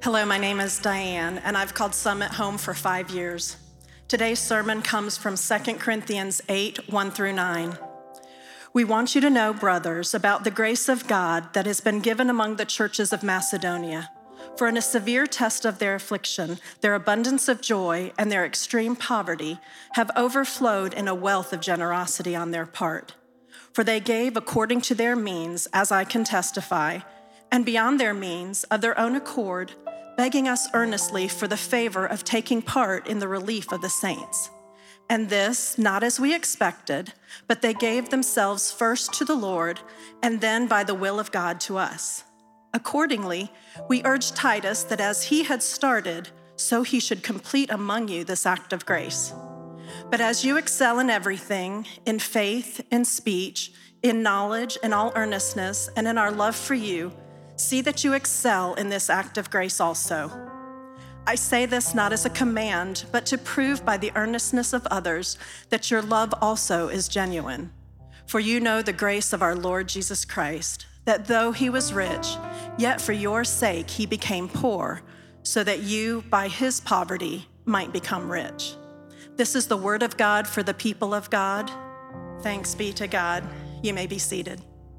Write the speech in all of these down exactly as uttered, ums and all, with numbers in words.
Hello, my name is Diane, and I've called Summit home for five years. Today's sermon comes from Second Corinthians eight, one through nine. We want you to know, brothers, about the grace of God that has been given among the churches of Macedonia. For in a severe test of their affliction, their abundance of joy and their extreme poverty have overflowed in a wealth of generosity on their part. For they gave according to their means, as I can testify, and beyond their means, of their own accord, begging us earnestly for the favor of taking part in the relief of the saints. And this, not as we expected, but they gave themselves first to the Lord, and then by the will of God to us. Accordingly, we urge Titus that as he had started, so he should complete among you this act of grace. But as you excel in everything, in faith, in speech, in knowledge, in all earnestness, and in our love for you, see that you excel in this act of grace also. I say this not as a command, but to prove by the earnestness of others that your love also is genuine. For you know the grace of our Lord Jesus Christ, that though he was rich, yet for your sake he became poor, so that you, by his poverty, might become rich. This is the word of God for the people of God. Thanks be to God. You may be seated.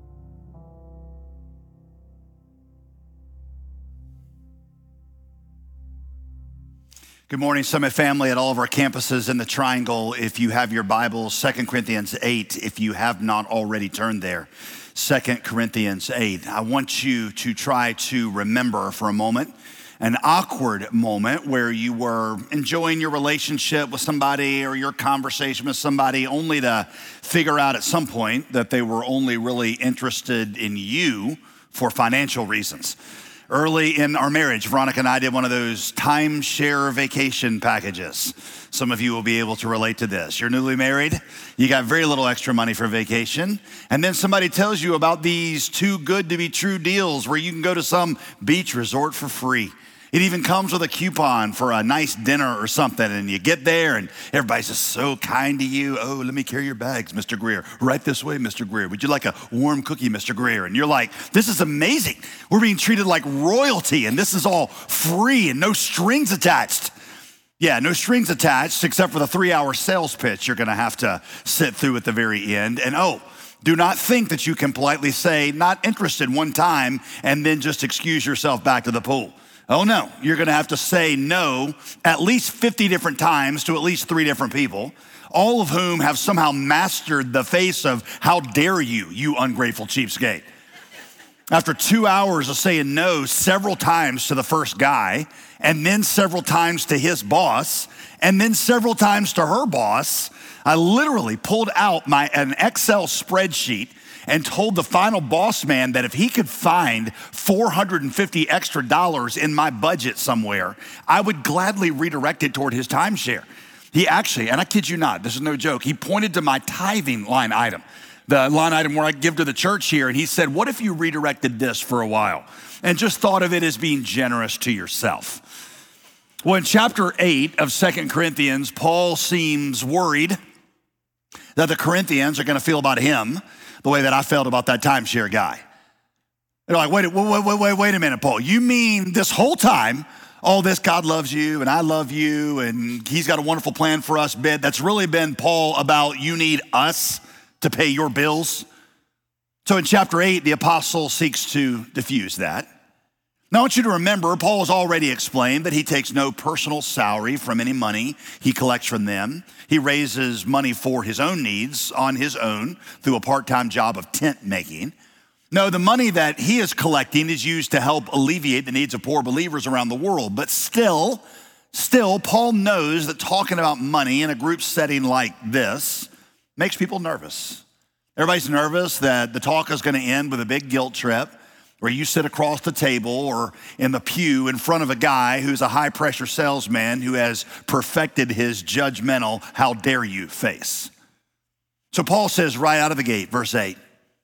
Good morning, Summit family at all of our campuses in the Triangle. If you have your Bibles, Second Corinthians eight, if you have not already turned there, Second Corinthians eight. I want you to try to remember for a moment an awkward moment where you were enjoying your relationship with somebody or your conversation with somebody only to figure out at some point that they were only really interested in you for financial reasons. Early in our marriage, Veronica and I did one of those timeshare vacation packages. Some of you will be able to relate to this. You're newly married, you got very little extra money for vacation, and then somebody tells you about these too good to be true deals where you can go to some beach resort for free. It even comes with a coupon for a nice dinner or something, and you get there and everybody's just so kind to you. Oh, let me carry your bags, Mister Greer. Right this way, Mister Greer. Would you like a warm cookie, Mister Greer? And you're like, this is amazing. We're being treated like royalty, and this is all free and no strings attached. Yeah, no strings attached except for the three-hour sales pitch you're gonna have to sit through at the very end. And oh, do not think that you can politely say, not interested one time, and then just excuse yourself back to the pool. Oh no, you're gonna have to say no at least fifty different times to at least three different people, all of whom have somehow mastered the face of how dare you, you ungrateful cheapskate. After two hours of saying no several times to the first guy, and then several times to his boss, and then several times to her boss, I literally pulled out my an Excel spreadsheet and told the final boss man that if he could find four hundred fifty extra dollars in my budget somewhere, I would gladly redirect it toward his timeshare. He actually, and I kid you not, this is no joke, he pointed to my tithing line item, the line item where I give to the church here, and he said, what if you redirected this for a while and just thought of it as being generous to yourself? Well, in chapter eight of Second Corinthians, Paul seems worried that the Corinthians are gonna feel about him the way that I felt about that timeshare guy. They're like, wait, wait, wait, wait, wait a minute, Paul. You mean this whole time, all this God loves you and I love you and he's got a wonderful plan for us bit, that's really been, Paul, about you need us to pay your bills? So in chapter eight, the apostle seeks to diffuse that. Now I want you to remember, Paul has already explained that he takes no personal salary from any money he collects from them. He raises money for his own needs on his own through a part-time job of tent making. No, the money that he is collecting is used to help alleviate the needs of poor believers around the world. But still, still, Paul knows that talking about money in a group setting like this makes people nervous. Everybody's nervous that the talk is going to end with a big guilt trip, where you sit across the table or in the pew in front of a guy who's a high-pressure salesman who has perfected his judgmental, how dare you face. So Paul says right out of the gate, verse eight,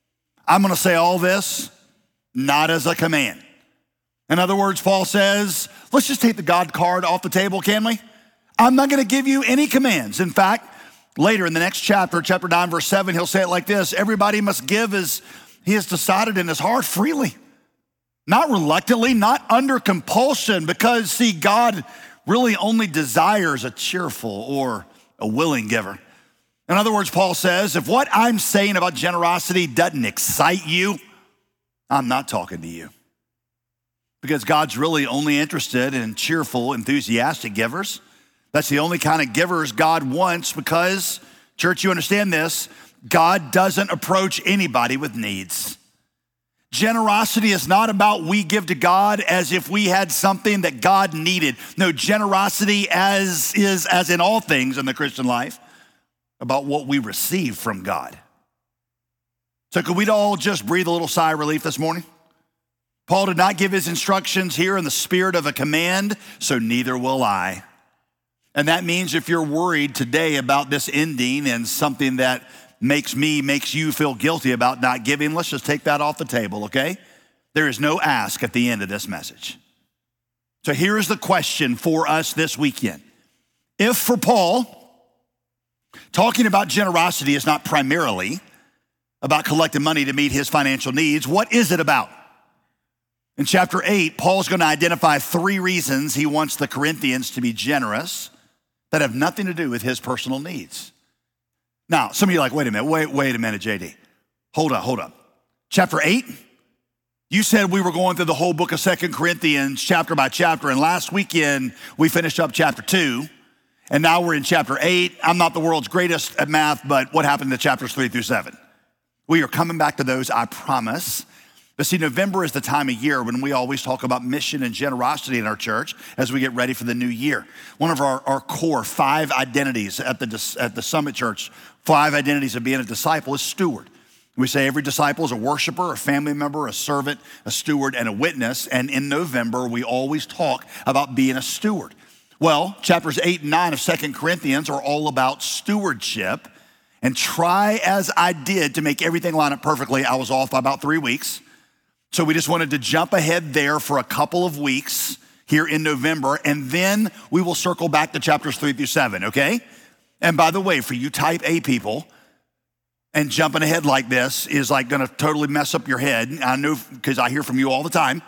I'm gonna say all this not as a command. In other words, Paul says, let's just take the God card off the table, can we? I'm not gonna give you any commands. In fact, later in the next chapter, chapter nine, verse seven, he'll say it like this, everybody must give as he has decided in his heart freely. Not reluctantly, not under compulsion, because see, God really only desires a cheerful or a willing giver. In other words, Paul says, if what I'm saying about generosity doesn't excite you, I'm not talking to you. Because God's really only interested in cheerful, enthusiastic givers. That's the only kind of givers God wants because, church, you understand this, God doesn't approach anybody with needs. Generosity is not about we give to God as if we had something that God needed. No, generosity as is, as in all things in the Christian life, about what we receive from God. So could we all just breathe a little sigh of relief this morning? Paul did not give his instructions here in the spirit of a command, so neither will I. And that means if you're worried today about this ending and something that makes me, makes you feel guilty about not giving, let's just take that off the table, okay? There is no ask at the end of this message. So here is the question for us this weekend. If for Paul, talking about generosity is not primarily about collecting money to meet his financial needs, what is it about? In chapter eight, Paul's going to identify three reasons he wants the Corinthians to be generous that have nothing to do with his personal needs. Now, some of you are like, wait a minute, wait, wait a minute, J D. Hold up, hold up. Chapter eight, you said we were going through the whole book of Second Corinthians chapter by chapter, and last weekend we finished up chapter two, and now we're in chapter eight. I'm not the world's greatest at math, but what happened to chapters three through seven? We are coming back to those, I promise. But see, November is the time of year when we always talk about mission and generosity in our church as we get ready for the new year. One of our, our core five identities at the, at the Summit Church, five identities of being a disciple is steward. We say every disciple is a worshiper, a family member, a servant, a steward, and a witness. And in November, we always talk about being a steward. Well, chapters eight and nine of Second Corinthians are all about stewardship. And try as I did to make everything line up perfectly, I was off by about three weeks. So we just wanted to jump ahead there for a couple of weeks here in November, and then we will circle back to chapters three through seven, okay? And by the way, for you type A people, and jumping ahead like this is like gonna totally mess up your head. I know, because I hear from you all the time.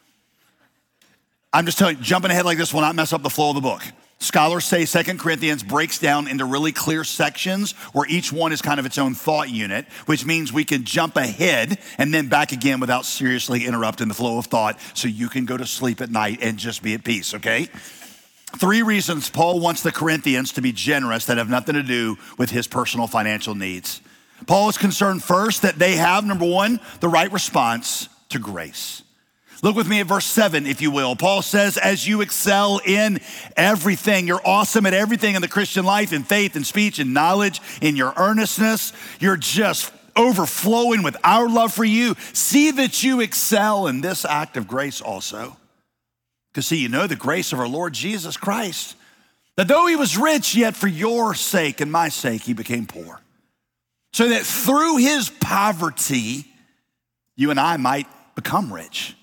I'm just telling you, jumping ahead like this will not mess up the flow of the book. Scholars say Second Corinthians breaks down into really clear sections where each one is kind of its own thought unit, which means we can jump ahead and then back again without seriously interrupting the flow of thought so you can go to sleep at night and just be at peace, okay? Three reasons Paul wants the Corinthians to be generous that have nothing to do with his personal financial needs. Paul is concerned first that they have, number one, the right response to grace. Look with me at verse seven, if you will. Paul says, as you excel in everything, you're awesome at everything in the Christian life, in faith, in speech, in knowledge, in your earnestness. You're just overflowing with our love for you. See that you excel in this act of grace also. Because see, you know the grace of our Lord Jesus Christ, that though he was rich, yet for your sake and my sake, he became poor. So that through his poverty, you and I might become rich.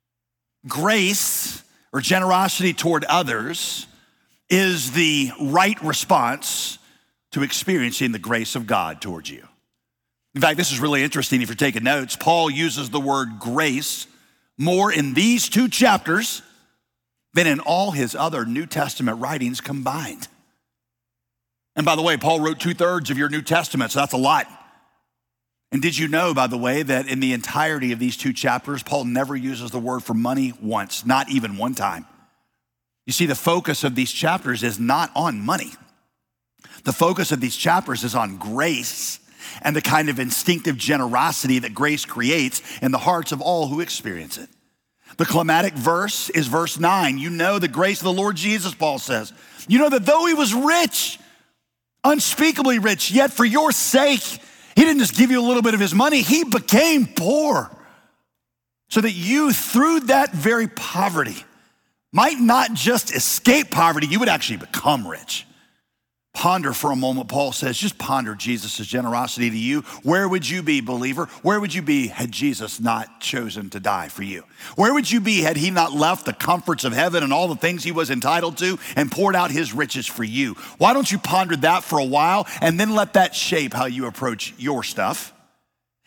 Grace or generosity toward others is the right response to experiencing the grace of God towards you. In fact, this is really interesting if you're taking notes. Paul uses the word grace more in these two chapters than in all his other New Testament writings combined. And by the way, Paul wrote two thirds of your New Testament, so that's a lot. And did you know, by the way, that in the entirety of these two chapters, Paul never uses the word for money once, not even one time. You see, the focus of these chapters is not on money. The focus of these chapters is on grace and the kind of instinctive generosity that grace creates in the hearts of all who experience it. The climatic verse is verse nine. You know the grace of the Lord Jesus, Paul says. You know that though he was rich, unspeakably rich, yet for your sake, he didn't just give you a little bit of his money, he became poor so that you, through that very poverty, might not just escape poverty, you would actually become rich. Ponder for a moment, Paul says, just ponder Jesus' generosity to you. Where would you be, believer? Where would you be had Jesus not chosen to die for you? Where would you be had he not left the comforts of heaven and all the things he was entitled to and poured out his riches for you? Why don't you ponder that for a while and then let that shape how you approach your stuff?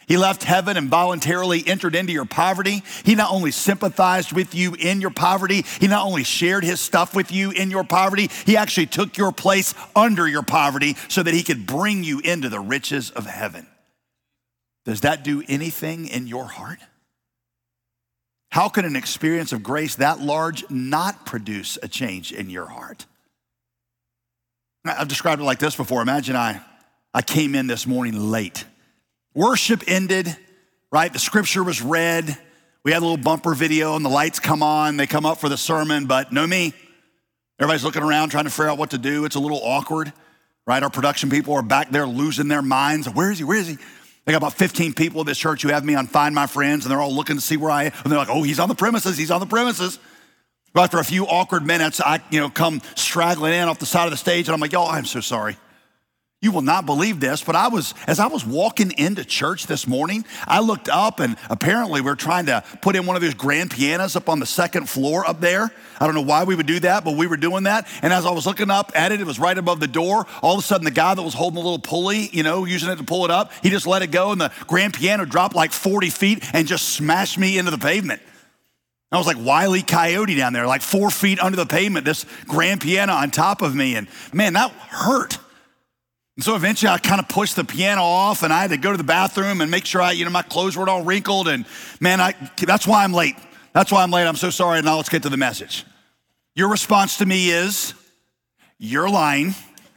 He left heaven and voluntarily entered into your poverty. He not only sympathized with you in your poverty, he not only shared his stuff with you in your poverty, he actually took your place under your poverty so that he could bring you into the riches of heaven. Does that do anything in your heart? How can an experience of grace that large not produce a change in your heart? I've described it like this before. Imagine I, I came in this morning late. Worship ended, right? The scripture was read. We had a little bumper video and the lights come on. They come up for the sermon, but no me. Everybody's looking around trying to figure out what to do. It's a little awkward, right? Our production people are back there losing their minds. Where is he? Where is he? They got about fifteen people at this church who have me on Find My Friends, and they're all looking to see where I am. And they're like, oh, he's on the premises. He's on the premises. But after a few awkward minutes, I, you know, come straggling in off the side of the stage, and I'm like, y'all, I'm so sorry. You will not believe this, but I was, as I was walking into church this morning, I looked up and apparently we're trying to put in one of those grand pianos up on the second floor up there. I don't know why we would do that, but we were doing that. And as I was looking up at it, it was right above the door. All of a sudden, the guy that was holding the little pulley, you know, using it to pull it up, he just let it go and the grand piano dropped like forty feet and just smashed me into the pavement. I was like Wile E. Coyote down there, like four feet under the pavement, this grand piano on top of me. And man, that hurt. And so eventually I kind of pushed the piano off and I had to go to the bathroom and make sure I, you know, my clothes weren't all wrinkled. And man, I, that's why I'm late. That's why I'm late. I'm so sorry. Now let's get to the message. Your response to me is, you're lying.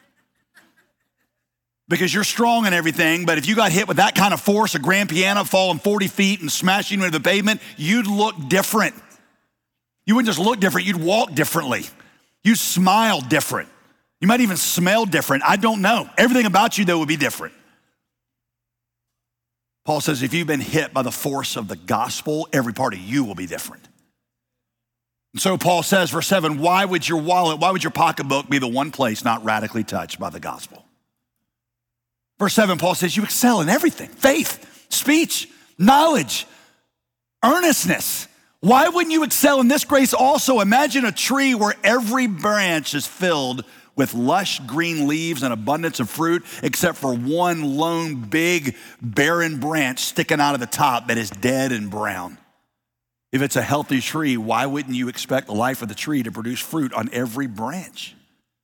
Because you're strong and everything, but if you got hit with that kind of force, a grand piano falling forty feet and smashing you into the pavement, you'd look different. You wouldn't just look different, you'd walk differently. You'd smile different. You might even smell different. I don't know. Everything about you, though, would be different. Paul says if you've been hit by the force of the gospel, every part of you will be different. And so Paul says, verse seven, why would your wallet, why would your pocketbook be the one place not radically touched by the gospel? Verse seven, Paul says you excel in everything: faith, speech, knowledge, earnestness. Why wouldn't you excel in this grace also? Imagine a tree where every branch is filled with lush green leaves and abundance of fruit, except for one lone big barren branch sticking out of the top that is dead and brown. If it's a healthy tree, why wouldn't you expect the life of the tree to produce fruit on every branch?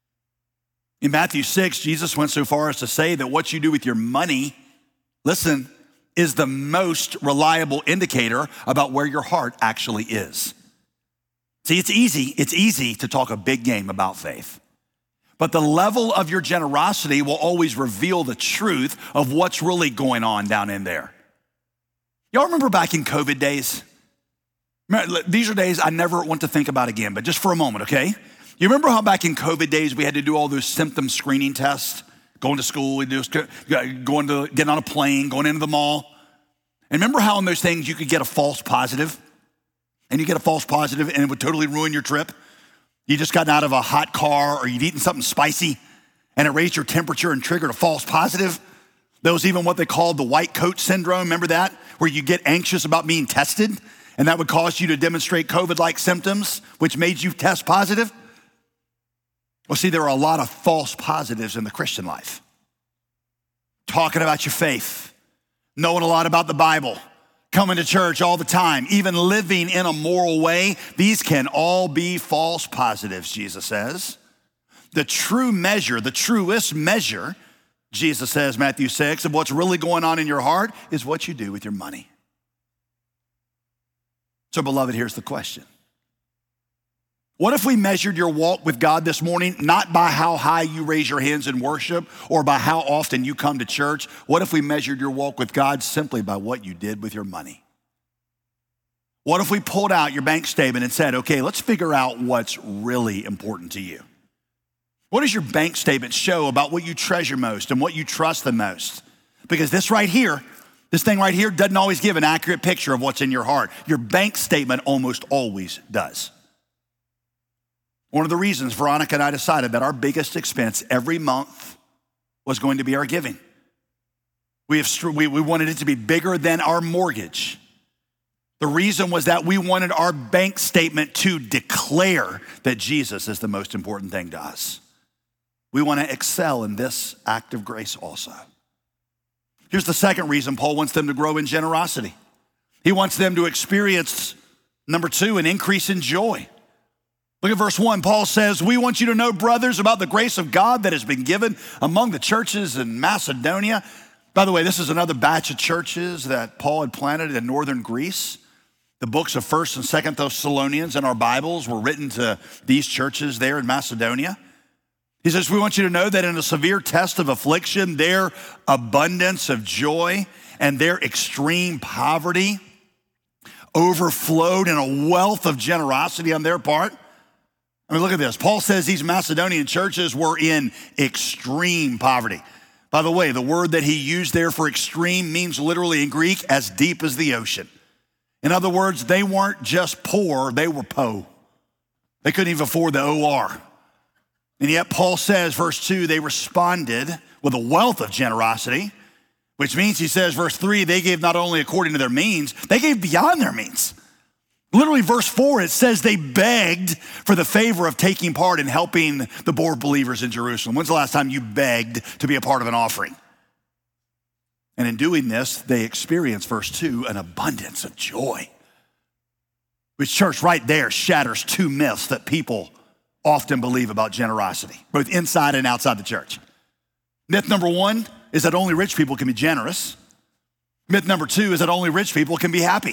In Matthew six, Jesus went so far as to say that what you do with your money, listen, is the most reliable indicator about where your heart actually is. See, it's easy, it's easy to talk a big game about faith. But the level of your generosity will always reveal the truth of what's really going on down in there. Y'all remember back in COVID days? These are days I never want to think about again, but just for a moment, okay? You remember how back in COVID days we had to do all those symptom screening tests? Going to school, going to getting on a plane, going into the mall. And remember how in those things you could get a false positive? And you get a false positive and it would totally ruin your trip? You just gotten out of a hot car or you'd eaten something spicy and it raised your temperature and triggered a false positive. There was even what they called the white coat syndrome. Remember that? Where you get anxious about being tested and that would cause you to demonstrate COVID-like symptoms, which made you test positive. Well, see, there are a lot of false positives in the Christian life. Talking about your faith, knowing a lot about the Bible, coming to church all the time, even living in a moral way, these can all be false positives, Jesus says. The true measure, the truest measure, Jesus says, Matthew six, of what's really going on in your heart is what you do with your money. So, beloved, here's the question. What if we measured your walk with God this morning, not by how high you raise your hands in worship or by how often you come to church? What if we measured your walk with God simply by what you did with your money? What if we pulled out your bank statement and said, okay, let's figure out what's really important to you? What does your bank statement show about what you treasure most and what you trust the most? Because this right here, this thing right here doesn't always give an accurate picture of what's in your heart. Your bank statement almost always does. One of the reasons Veronica and I decided that our biggest expense every month was going to be our giving. We, have, we, we wanted it to be bigger than our mortgage. The reason was that we wanted our bank statement to declare that Jesus is the most important thing to us. We want to excel in this act of grace also. Here's the second reason Paul wants them to grow in generosity. He wants them to experience, number two, an increase in joy. Look at verse one. Paul says, we want you to know, brothers, about the grace of God that has been given among the churches in Macedonia. By the way, this is another batch of churches that Paul had planted in northern Greece. The books of First and Second Thessalonians in our Bibles were written to these churches there in Macedonia. He says, we want you to know that in a severe test of affliction, their abundance of joy and their extreme poverty overflowed in a wealth of generosity on their part. I mean, look at this. Paul says these Macedonian churches were in extreme poverty. By the way, the word that he used there for extreme means literally in Greek as deep as the ocean. In other words, they weren't just poor, they were po. They couldn't even afford the O R. And yet Paul says, verse two, they responded with a wealth of generosity, which means he says, verse three, they gave not only according to their means, they gave beyond their means. Literally, verse four, it says they begged for the favor of taking part in helping the poor believers in Jerusalem. When's the last time you begged to be a part of an offering? And in doing this, they experienced, verse two, an abundance of joy. Which, church, right there shatters two myths that people often believe about generosity, both inside and outside the church. Myth number one is that only rich people can be generous. Myth number two is that only rich people can be happy.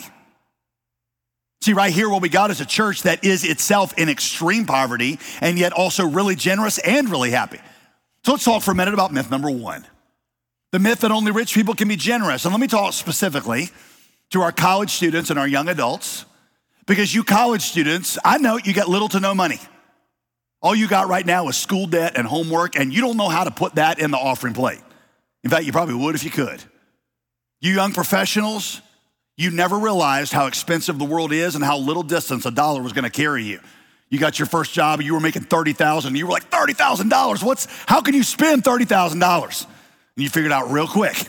See, right here, what we got is a church that is itself in extreme poverty and yet also really generous and really happy. So let's talk for a minute about myth number one. The myth that only rich people can be generous. And let me talk specifically to our college students and our young adults, because you college students, I know you got little to no money. All you got right now is school debt and homework, and you don't know how to put that in the offering plate. In fact, you probably would if you could. You young professionals, you never realized how expensive the world is and how little distance a dollar was gonna carry you. You got your first job, you were making thirty thousand dollars, you were like, thirty thousand dollars, what's, how can you spend thirty thousand dollars? And you figured it out real quick.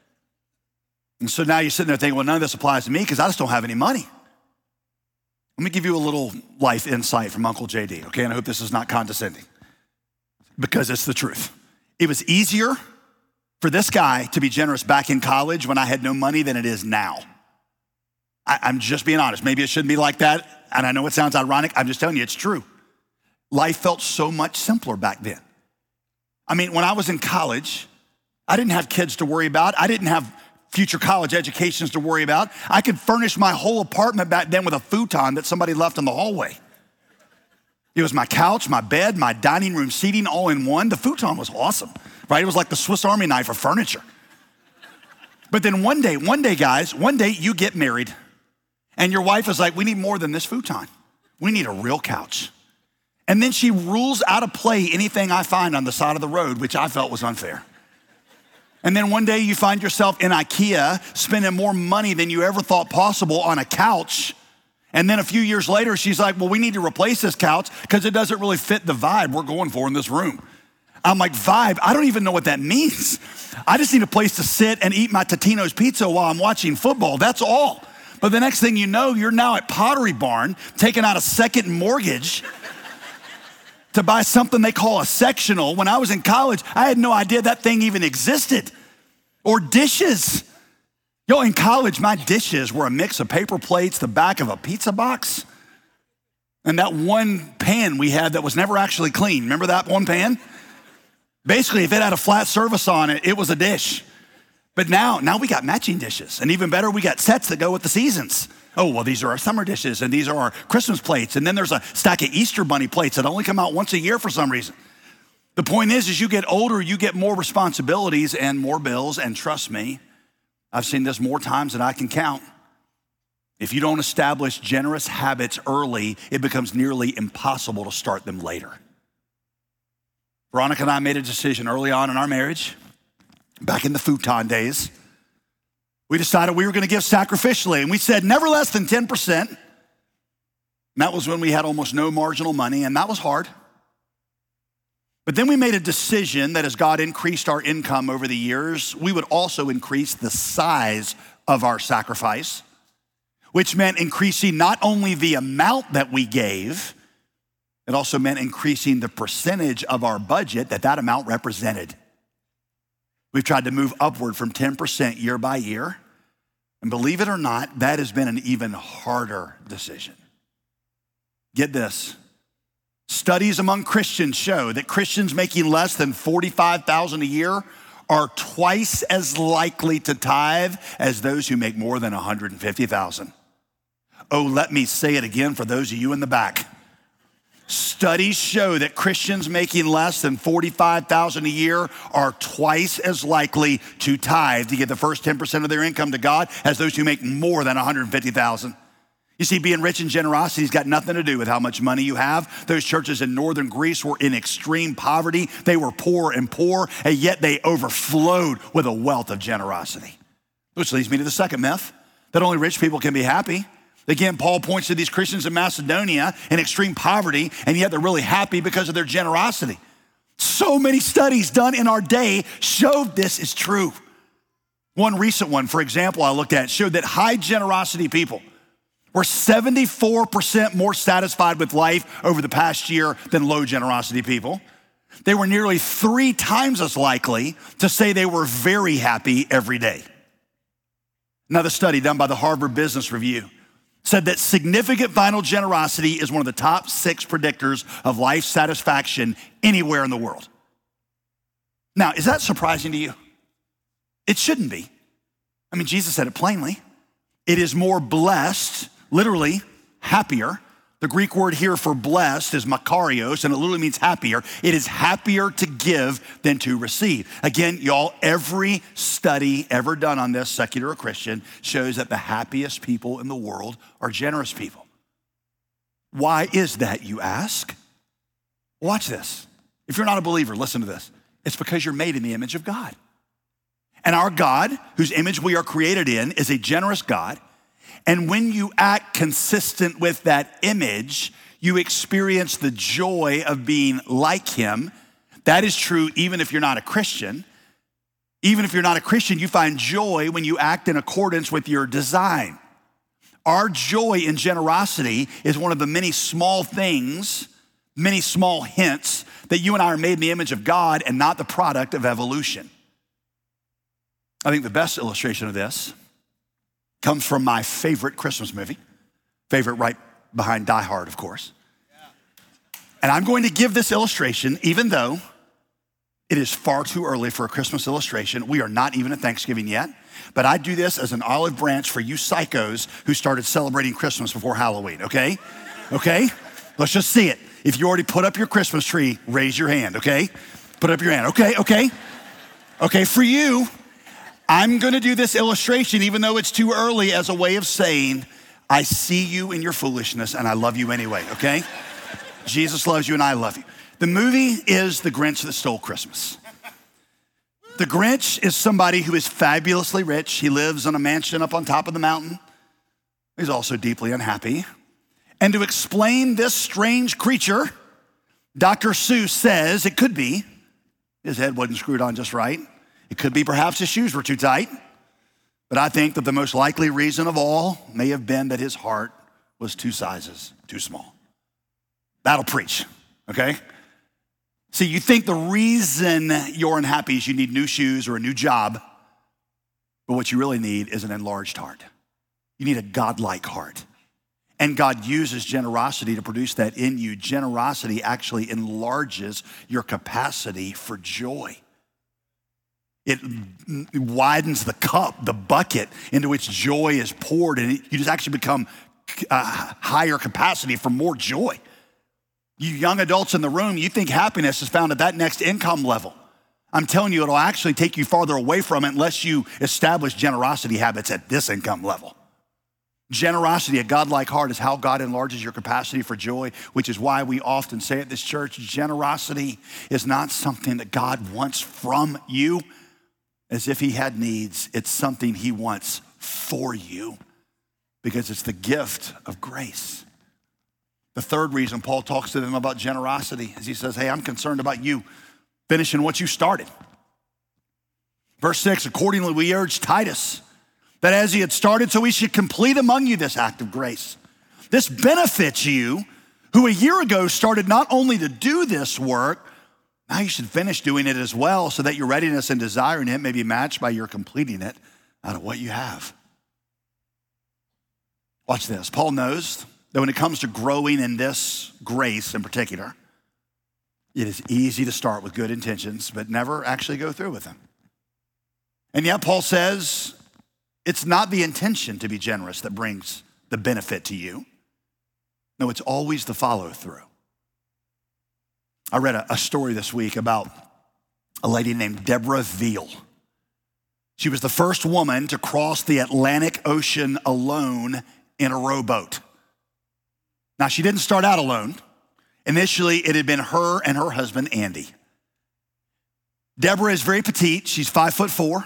And so now you're sitting there thinking, well, none of this applies to me because I just don't have any money. Let me give you a little life insight from Uncle J D, okay? And I hope this is not condescending because it's the truth. It was easier for this guy to be generous back in college when I had no money than it is now. I, I'm just being honest. Maybe it shouldn't be like that, and I know it sounds ironic. I'm just telling you it's true. Life felt so much simpler back then. I mean, when I was in college, I didn't have kids to worry about. I didn't have future college educations to worry about. I could furnish my whole apartment back then with a futon that somebody left in the hallway. It was my couch, my bed, my dining room seating all in one. The futon was awesome, right? It was like the Swiss Army knife of furniture. But then one day, one day, guys, one day you get married and your wife is like, we need more than this futon. We need a real couch. And then she rules out of play anything I find on the side of the road, which I felt was unfair. And then one day you find yourself in IKEA spending more money than you ever thought possible on a couch. And then a few years later, she's like, well, we need to replace this couch because it doesn't really fit the vibe we're going for in this room. I'm like, vibe? I don't even know what that means. I just need a place to sit and eat my Totino's pizza while I'm watching football. That's all. But the next thing you know, you're now at Pottery Barn taking out a second mortgage to buy something they call a sectional. When I was in college, I had no idea that thing even existed. Or dishes. Yo, in college, my dishes were a mix of paper plates, the back of a pizza box, and that one pan we had that was never actually clean. Remember that one pan? Basically, if it had a flat surface on it, it was a dish. But now, now we got matching dishes. And even better, we got sets that go with the seasons. Oh, well, these are our summer dishes, and these are our Christmas plates. And then there's a stack of Easter bunny plates that only come out once a year for some reason. The point is, as you get older, you get more responsibilities and more bills. And trust me, I've seen this more times than I can count. If you don't establish generous habits early, it becomes nearly impossible to start them later. Veronica and I made a decision early on in our marriage, back in the futon days. We decided we were gonna give sacrificially, and we said never less than ten percent. And that was when we had almost no marginal money, and that was hard. But then we made a decision that as God increased our income over the years, we would also increase the size of our sacrifice, which meant increasing not only the amount that we gave, it also meant increasing the percentage of our budget that that amount represented. We've tried to move upward from ten percent year by year. And believe it or not, that has been an even harder decision. Get this. Studies among Christians show that Christians making less than forty-five thousand dollars a year are twice as likely to tithe as those who make more than one hundred fifty thousand dollars. Oh, let me say it again for those of you in the back. Studies show that Christians making less than forty-five thousand dollars a year are twice as likely to tithe, to give the first ten percent of their income to God, as those who make more than one hundred fifty thousand dollars. You see, being rich in generosity has got nothing to do with how much money you have. Those churches in northern Greece were in extreme poverty. They were poor and poor, and yet they overflowed with a wealth of generosity. Which leads me to the second myth, that only rich people can be happy. Again, Paul points to these Christians in Macedonia in extreme poverty, and yet they're really happy because of their generosity. So many studies done in our day show this is true. One recent one, for example, I looked at showed that high generosity people were seventy-four percent more satisfied with life over the past year than low generosity people. They were nearly three times as likely to say they were very happy every day. Another study done by the Harvard Business Review said that significant final generosity is one of the top six predictors of life satisfaction anywhere in the world. Now, is that surprising to you? It shouldn't be. I mean, Jesus said it plainly. It is more blessed, literally happier. The Greek word here for blessed is makarios, and it literally means happier. It is happier to give than to receive. Again, y'all, every study ever done on this, secular or Christian, shows that the happiest people in the world are generous people. Why is that, you ask? Watch this. If you're not a believer, listen to this. It's because you're made in the image of God. And our God, whose image we are created in, is a generous God. And when you act consistent with that image, you experience the joy of being like him. That is true even if you're not a Christian. Even if you're not a Christian, you find joy when you act in accordance with your design. Our joy in generosity is one of the many small things, many small hints that you and I are made in the image of God and not the product of evolution. I think the best illustration of this comes from my favorite Christmas movie, favorite right behind Die Hard, of course. And I'm going to give this illustration, even though it is far too early for a Christmas illustration. We are not even at Thanksgiving yet, but I do this as an olive branch for you psychos who started celebrating Christmas before Halloween, okay? Okay? Let's just see it. If you already put up your Christmas tree, raise your hand, okay? Put up your hand, okay, okay? Okay, for you, I'm gonna do this illustration even though it's too early as a way of saying, I see you in your foolishness and I love you anyway, okay? Jesus loves you and I love you. The movie is The Grinch That Stole Christmas. The Grinch is somebody who is fabulously rich. He lives in a mansion up on top of the mountain. He's also deeply unhappy. And to explain this strange creature, Doctor Seuss says it could be his head wasn't screwed on just right. It could be perhaps his shoes were too tight, but I think that the most likely reason of all may have been that his heart was two sizes too small. That'll preach, okay? See, you think the reason you're unhappy is you need new shoes or a new job, but what you really need is an enlarged heart. You need a godlike heart. And God uses generosity to produce that in you. Generosity actually enlarges your capacity for joy. It widens the cup, the bucket into which joy is poured, and you just actually become a higher capacity for more joy. You young adults in the room, you think happiness is found at that next income level. I'm telling you, it'll actually take you farther away from it unless you establish generosity habits at this income level. Generosity, a godlike heart, is how God enlarges your capacity for joy, which is why we often say at this church, generosity is not something that God wants from you as if he had needs. It's something he wants for you because it's the gift of grace. The third reason Paul talks to them about generosity is he says, hey, I'm concerned about you finishing what you started. Verse six, accordingly we urge Titus that as he had started, so he should complete among you this act of grace. This benefits you who a year ago started not only to do this work, Now you should finish doing it as well so that your readiness and desire in it may be matched by your completing it out of what you have. Watch this. Paul knows that when it comes to growing in this grace in particular, it is easy to start with good intentions, but never actually go through with them. And yet Paul says it's not the intention to be generous that brings the benefit to you. No, it's always the follow through. I read a, a story this week about a lady named Deborah Veal. She was the first woman to cross the Atlantic Ocean alone in a rowboat. Now, she didn't start out alone. Initially, it had been her and her husband, Andy. Deborah is very petite. She's five foot four.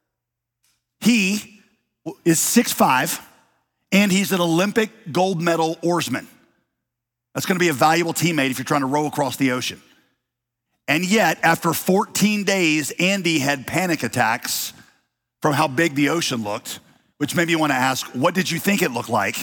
He is six five, and he's an Olympic gold medal oarsman. That's gonna be a valuable teammate if you're trying to row across the ocean. And yet, after fourteen days, Andy had panic attacks from how big the ocean looked, which made me wanna ask, what did you think it looked like?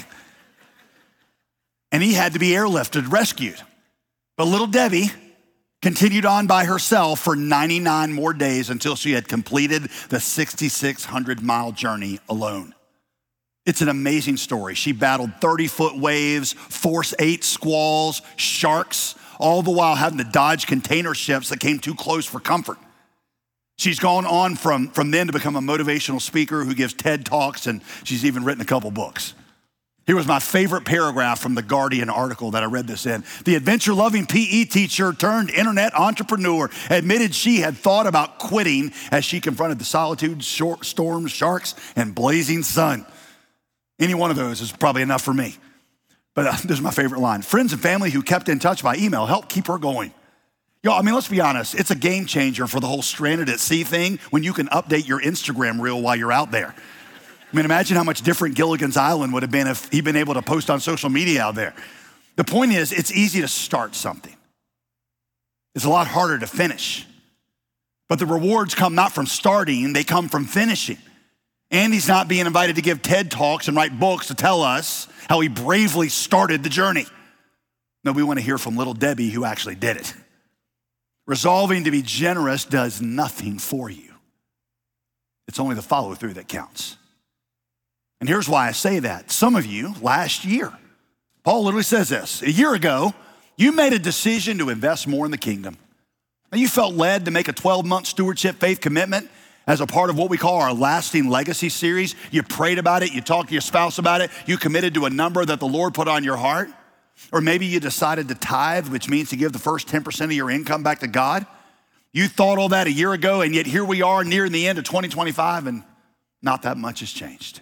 And he had to be airlifted, rescued. But little Debbie continued on by herself for ninety-nine more days until she had completed the sixty-six hundred mile journey alone. It's an amazing story. She battled thirty foot waves, force eight squalls, sharks, all the while having to dodge container ships that came too close for comfort. She's gone on from, from then to become a motivational speaker who gives TED Talks, and she's even written a couple books. Here was my favorite paragraph from the Guardian article that I read this in. The adventure-loving P E teacher turned internet entrepreneur admitted she had thought about quitting as she confronted the solitude, short storms, sharks, and blazing sun. Any one of those is probably enough for me. But uh, this is my favorite line. Friends and family who kept in touch by email helped keep her going. Y'all, I mean, let's be honest. It's a game changer for the whole stranded at sea thing when you can update your Instagram reel while you're out there. I mean, imagine how much different Gilligan's Island would have been if he'd been able to post on social media out there. The point is, it's easy to start something. It's a lot harder to finish. But the rewards come not from starting, they come from finishing. Andy's not being invited to give TED Talks and write books to tell us how he bravely started the journey. No, we want to hear from little Debbie who actually did it. Resolving to be generous does nothing for you. It's only the follow through that counts. And here's why I say that. Some of you, last year, Paul literally says this, a year ago, you made a decision to invest more in the kingdom. And you felt led to make a twelve-month stewardship faith commitment as a part of what we call our Lasting Legacy series. You prayed about it, you talked to your spouse about it, you committed to a number that the Lord put on your heart. Or maybe you decided to tithe, which means to give the first ten percent of your income back to God. You thought all that a year ago, and yet here we are near the end of twenty twenty-five, and not that much has changed.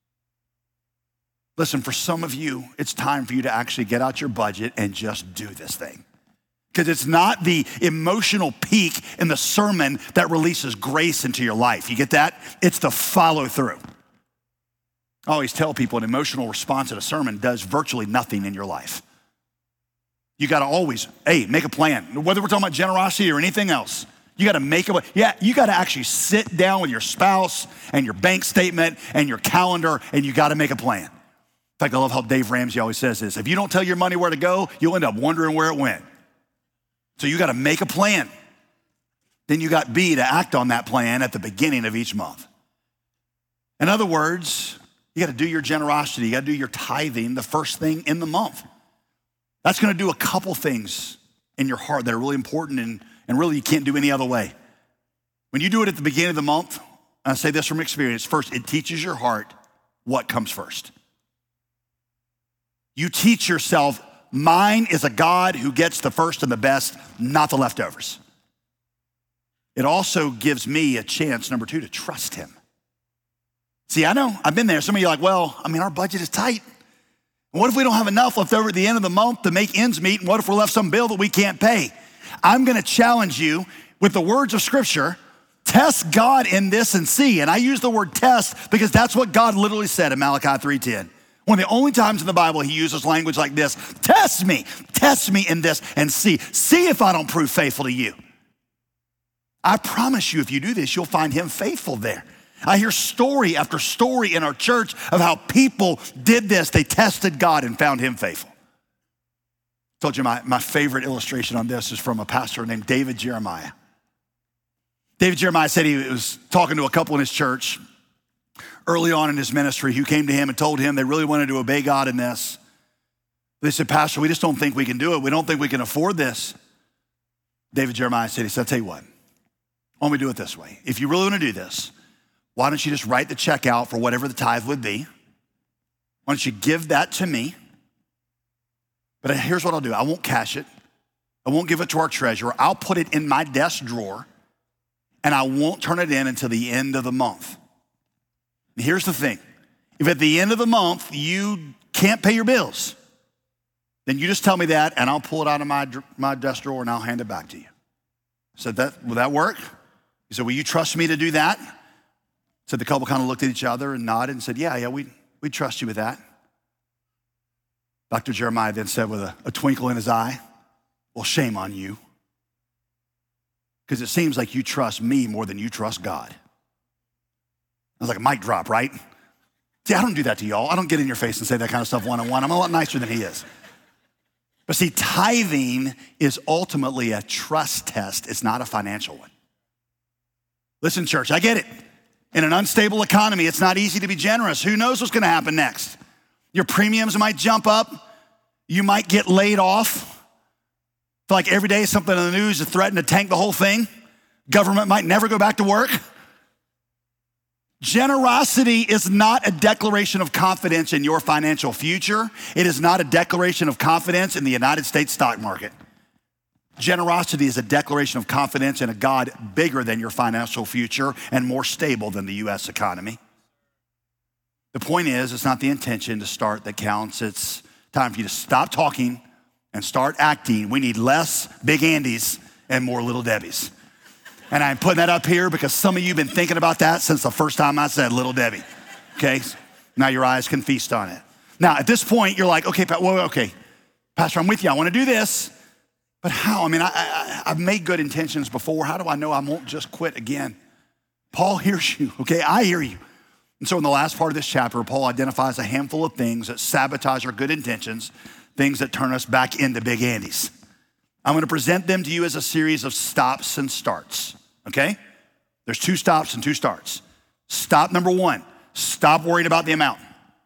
Listen, for some of you, it's time for you to actually get out your budget and just do this thing. Because it's not the emotional peak in the sermon that releases grace into your life. You get that? It's the follow through. I always tell people an emotional response at a sermon does virtually nothing in your life. You gotta always, hey, make a plan. Whether we're talking about generosity or anything else, you gotta make a, yeah, you gotta actually sit down with your spouse and your bank statement and your calendar, and you gotta make a plan. In fact, I love how Dave Ramsey always says this. If you don't tell your money where to go, you'll end up wondering where it went. So you got to make a plan. Then you got B, to act on that plan at the beginning of each month. In other words, you got to do your generosity. You got to do your tithing the first thing in the month. That's going to do a couple things in your heart that are really important, and, and really you can't do any other way. When you do it at the beginning of the month, I say this from experience, first, it teaches your heart what comes first. You teach yourself, mine is a God who gets the first and the best, not the leftovers. It also gives me a chance, number two, to trust him. See, I know, I've been there. Some of you are like, well, I mean, our budget is tight. What if we don't have enough left over at the end of the month to make ends meet? And what if we're left some bill that we can't pay? I'm gonna challenge you with the words of Scripture, test God in this and see. And I use the word test because that's what God literally said in Malachi three ten. One of the only times in the Bible he uses language like this, test me, test me in this and see. See if I don't prove faithful to you. I promise you, if you do this, you'll find him faithful there. I hear story after story in our church of how people did this. They tested God and found him faithful. Told you my, my favorite illustration on this is from a pastor named David Jeremiah. David Jeremiah said he was talking to a couple in his church early on in his ministry who came to him and told him they really wanted to obey God in this. They said, Pastor, we just don't think we can do it. We don't think we can afford this. David Jeremiah said, he said, I'll tell you what, why don't we do it this way? If you really want to do this, why don't you just write the check out for whatever the tithe would be? Why don't you give that to me? But here's what I'll do. I won't cash it. I won't give it to our treasurer. I'll put it in my desk drawer, and I won't turn it in until the end of the month. And here's the thing. If at the end of the month you can't pay your bills, then you just tell me that, and I'll pull it out of my, my desk drawer, and I'll hand it back to you. I said, that, will that work? He said, will you trust me to do that? So the couple kind of looked at each other and nodded and said, yeah, yeah, we we trust you with that. Doctor Jeremiah then said with a, a twinkle in his eye, well, shame on you. Because it seems like you trust me more than you trust God. I was like a mic drop, right? See, I don't do that to y'all. I don't get in your face and say that kind of stuff one-on-one. I'm a lot nicer than he is. But see, tithing is ultimately a trust test. It's not a financial one. Listen, church, I get it. In an unstable economy, it's not easy to be generous. Who knows what's gonna happen next? Your premiums might jump up. You might get laid off. Feel like every day something in the news is threatening to tank the whole thing. Government might never go back to work. Generosity is not a declaration of confidence in your financial future. It is not a declaration of confidence in the United States stock market. Generosity is a declaration of confidence in a God bigger than your financial future and more stable than the U S economy. The point is, it's not the intention to start that counts. It's time for you to stop talking and start acting. We need less Big Andys and more Little Debbies. And I'm putting that up here because some of you have been thinking about that since the first time I said Little Debbie, okay? Now your eyes can feast on it. Now, at this point, you're like, okay, well, okay, Pastor, I'm with you. I want to do this, but how? I mean, I, I, I've made good intentions before. How do I know I won't just quit again? Paul hears you, okay? I hear you. And so in the last part of this chapter, Paul identifies a handful of things that sabotage our good intentions, things that turn us back into Big Andys. I'm gonna present them to you as a series of stops and starts, okay? There's two stops and two starts. Stop number one, stop worrying about the amount.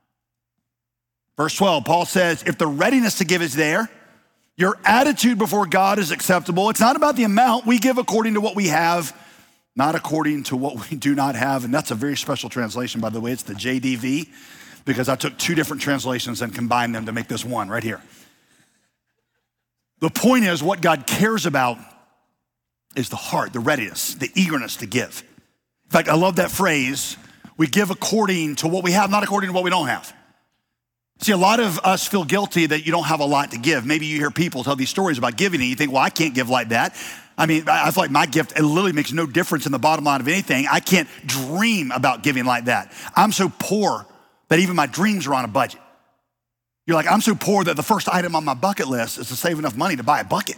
Verse twelve, Paul says, if the readiness to give is there, your attitude before God is acceptable. It's not about the amount. We give according to what we have, not according to what we do not have. And that's a very special translation, by the way. It's the J D V, because I took two different translations and combined them to make this one right here. The point is, what God cares about is the heart, the readiness, the eagerness to give. In fact, I love that phrase, we give according to what we have, not according to what we don't have. See, a lot of us feel guilty that you don't have a lot to give. Maybe you hear people tell these stories about giving and you think, well, I can't give like that. I mean, I feel like my gift, it literally makes no difference in the bottom line of anything. I can't dream about giving like that. I'm so poor that even my dreams are on a budget. You're like, I'm so poor that the first item on my bucket list is to save enough money to buy a bucket.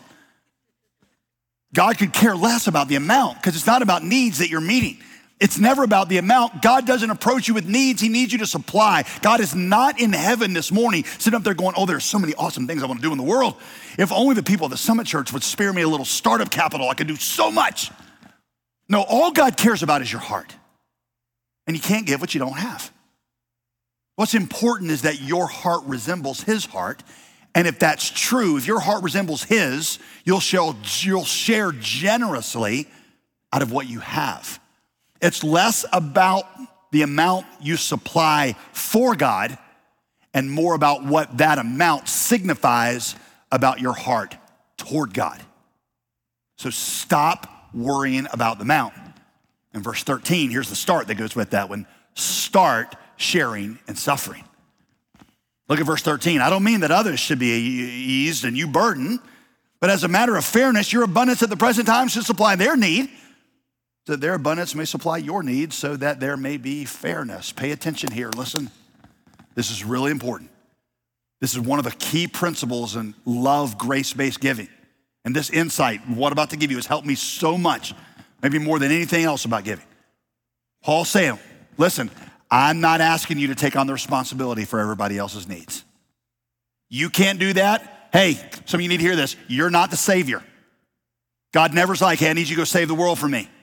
God could care less about the amount because it's not about needs that you're meeting. It's never about the amount. God doesn't approach you with needs. He needs you to supply. God is not in heaven this morning sitting up there going, oh, there's so many awesome things I want to do in the world. If only the people at the Summit Church would spare me a little startup capital, I could do so much. No, all God cares about is your heart. And you can't give what you don't have. What's important is that your heart resembles his heart. And if that's true, if your heart resembles his, you'll share, you'll share generously out of what you have. It's less about the amount you supply for God and more about what that amount signifies about your heart toward God. So stop worrying about the amount. In verse thirteen, here's the start that goes with that one. Start sharing and suffering. Look at verse thirteen. I don't mean that others should be eased and you burden, but as a matter of fairness, your abundance at the present time should supply their need, so that their abundance may supply your needs, so that there may be fairness. Pay attention here, listen. This is really important. This is one of the key principles in love, grace-based giving. And this insight, what I'm about to give you, has helped me so much, maybe more than anything else about giving. Paul's saying, listen, I'm not asking you to take on the responsibility for everybody else's needs. You can't do that. Hey, some of you need to hear this. You're not the Savior. God never's like, hey, I need you to go save the world for me.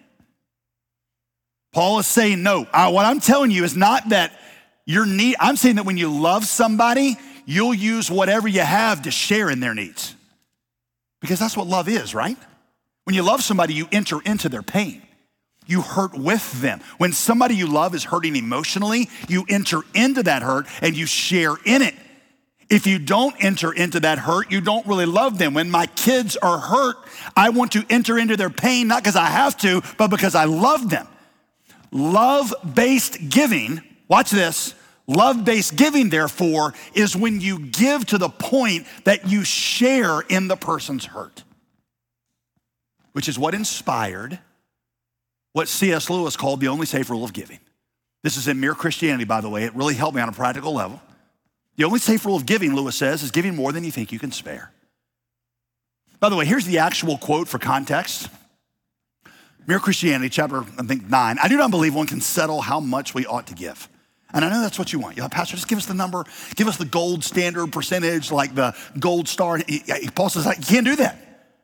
Paul is saying, no, I, what I'm telling you is not that you're need. I'm saying that when you love somebody, you'll use whatever you have to share in their needs. Because that's what love is, right? When you love somebody, you enter into their pain. You hurt with them. When somebody you love is hurting emotionally, you enter into that hurt and you share in it. If you don't enter into that hurt, you don't really love them. When my kids are hurt, I want to enter into their pain, not because I have to, but because I love them. Love-based giving, watch this, love-based giving, therefore, is when you give to the point that you share in the person's hurt, which is what inspired what C S Lewis called the only safe rule of giving. This is in Mere Christianity, by the way. It really helped me on a practical level. The only safe rule of giving, Lewis says, is giving more than you think you can spare. By the way, here's the actual quote for context. Mere Christianity, chapter, I think, nine. I do not believe one can settle how much we ought to give. And I know that's what you want. You're like, Pastor, just give us the number. Give us the gold standard percentage, like the gold star. Paul says, you can't do that.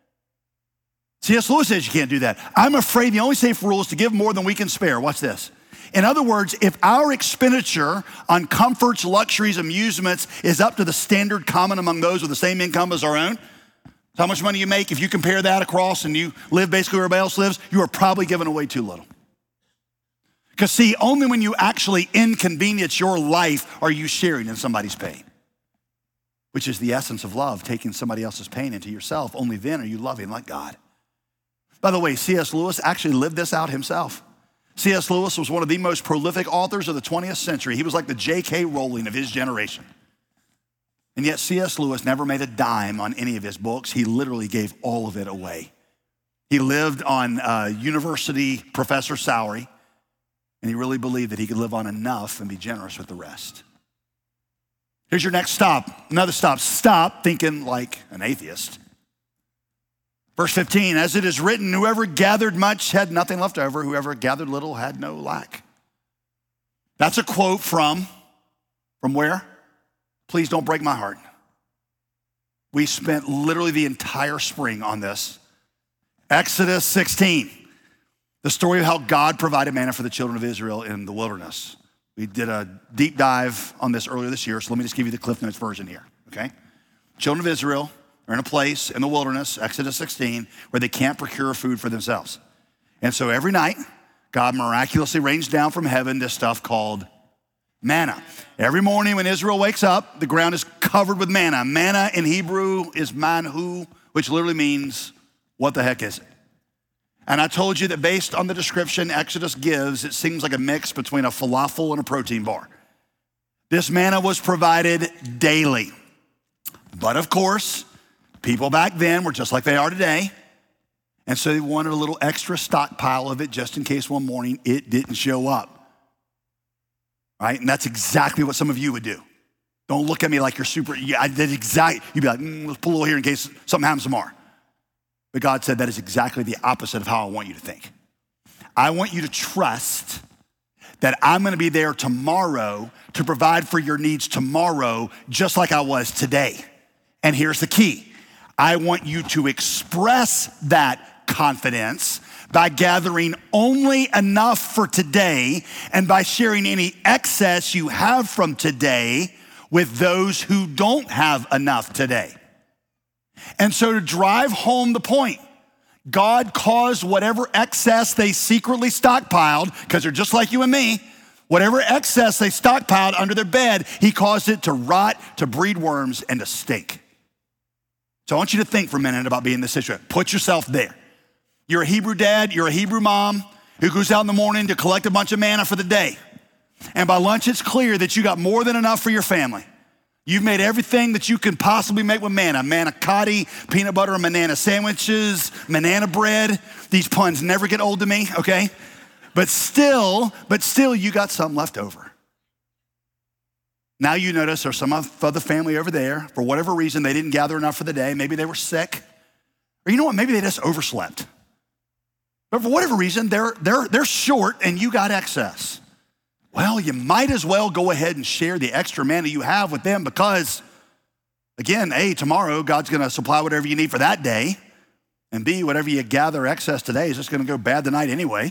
C S Lewis says you can't do that. I'm afraid the only safe rule is to give more than we can spare. Watch this. In other words, if our expenditure on comforts, luxuries, amusements is up to the standard common among those with the same income as our own, how much money you make, if you compare that across and you live basically where everybody else lives, you are probably giving away too little. Because see, only when you actually inconvenience your life are you sharing in somebody's pain, which is the essence of love, taking somebody else's pain into yourself. Only then are you loving like God. By the way, C S Lewis actually lived this out himself. C S Lewis was one of the most prolific authors of the twentieth century. He was like the J K Rowling of his generation. And yet C S Lewis never made a dime on any of his books. He literally gave all of it away. He lived on a university professor salary, and he really believed that he could live on enough and be generous with the rest. Here's your next stop, another stop. Stop thinking like an atheist. Verse fifteen, as it is written, whoever gathered much had nothing left over. Whoever gathered little had no lack. That's a quote from, from where? Please don't break my heart. We spent literally the entire spring on this. Exodus sixteen, the story of how God provided manna for the children of Israel in the wilderness. We did a deep dive on this earlier this year, so let me just give you the Cliff Notes version here, okay? Children of Israel are in a place in the wilderness, Exodus sixteen, where they can't procure food for themselves. And so every night, God miraculously rains down from heaven this stuff called manna. Every morning when Israel wakes up, the ground is covered with manna. Manna in Hebrew is manhu, which literally means, what the heck is it? And I told you that based on the description Exodus gives, it seems like a mix between a falafel and a protein bar. This manna was provided daily. But of course, people back then were just like they are today. And so they wanted a little extra stockpile of it just in case one morning it didn't show up. Right? And that's exactly what some of you would do. Don't look at me like you're super, yeah, I did exactly, you'd be like, mm, let's pull a little here in case something happens tomorrow. But God said that is exactly the opposite of how I want you to think. I want you to trust that I'm gonna be there tomorrow to provide for your needs tomorrow, just like I was today. And here's the key. I want you to express that confidence by gathering only enough for today and by sharing any excess you have from today with those who don't have enough today. And so to drive home the point, God caused whatever excess they secretly stockpiled, because they're just like you and me, whatever excess they stockpiled under their bed, he caused it to rot, to breed worms, and to stink. So I want you to think for a minute about being in this situation. Put yourself there. You're a Hebrew dad, you're a Hebrew mom who goes out in the morning to collect a bunch of manna for the day. And by lunch, it's clear that you got more than enough for your family. You've made everything that you can possibly make with manna. Manicotti, peanut butter and banana sandwiches, banana bread. These puns never get old to me, okay? But still, but still you got some left over. Now you notice there's some other family over there. For whatever reason, they didn't gather enough for the day. Maybe they were sick. Or you know what, maybe they just overslept. But for whatever reason, they're, they're, they're short and you got excess. Well, you might as well go ahead and share the extra manna you have with them, because Again, A, tomorrow God's gonna supply whatever you need for that day. And B, whatever you gather excess today is just gonna go bad tonight anyway.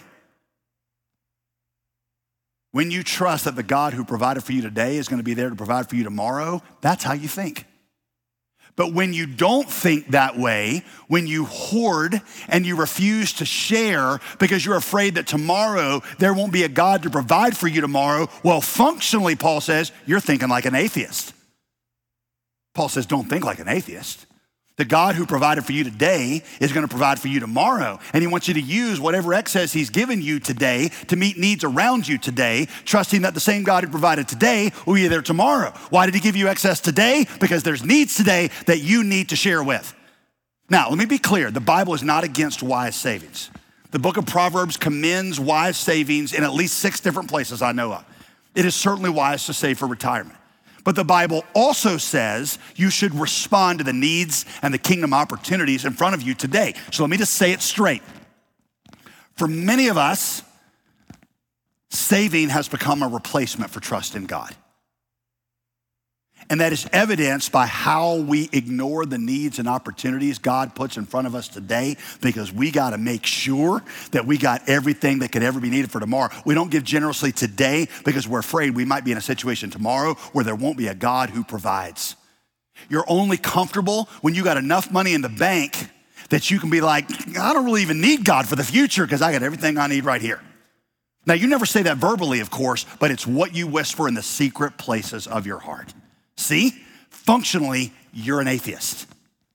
When you trust that the God who provided for you today is gonna be there to provide for you tomorrow, that's how you think. But when you don't think that way, when you hoard and you refuse to share because you're afraid that tomorrow there won't be a God to provide for you tomorrow, well, functionally, Paul says, you're thinking like an atheist. Paul says, don't think like an atheist. The God who provided for you today is gonna provide for you tomorrow. And he wants you to use whatever excess he's given you today to meet needs around you today, trusting that the same God who provided today will be there tomorrow. Why did he give you excess today? Because there's needs today that you need to share with. Now, let me be clear. The Bible is not against wise savings. The book of Proverbs commends wise savings in at least six different places I know of. It is certainly wise to save for retirement. But the Bible also says you should respond to the needs and the kingdom opportunities in front of you today. So let me just say it straight. For many of us, saving has become a replacement for trust in God. And that is evidenced by how we ignore the needs and opportunities God puts in front of us today, because we gotta make sure that we got everything that could ever be needed for tomorrow. We don't give generously today because we're afraid we might be in a situation tomorrow where there won't be a God who provides. You're only comfortable when you got enough money in the bank that you can be like, I don't really even need God for the future because I got everything I need right here. Now, you never say that verbally, of course, but it's what you whisper in the secret places of your heart. See, functionally, you're an atheist.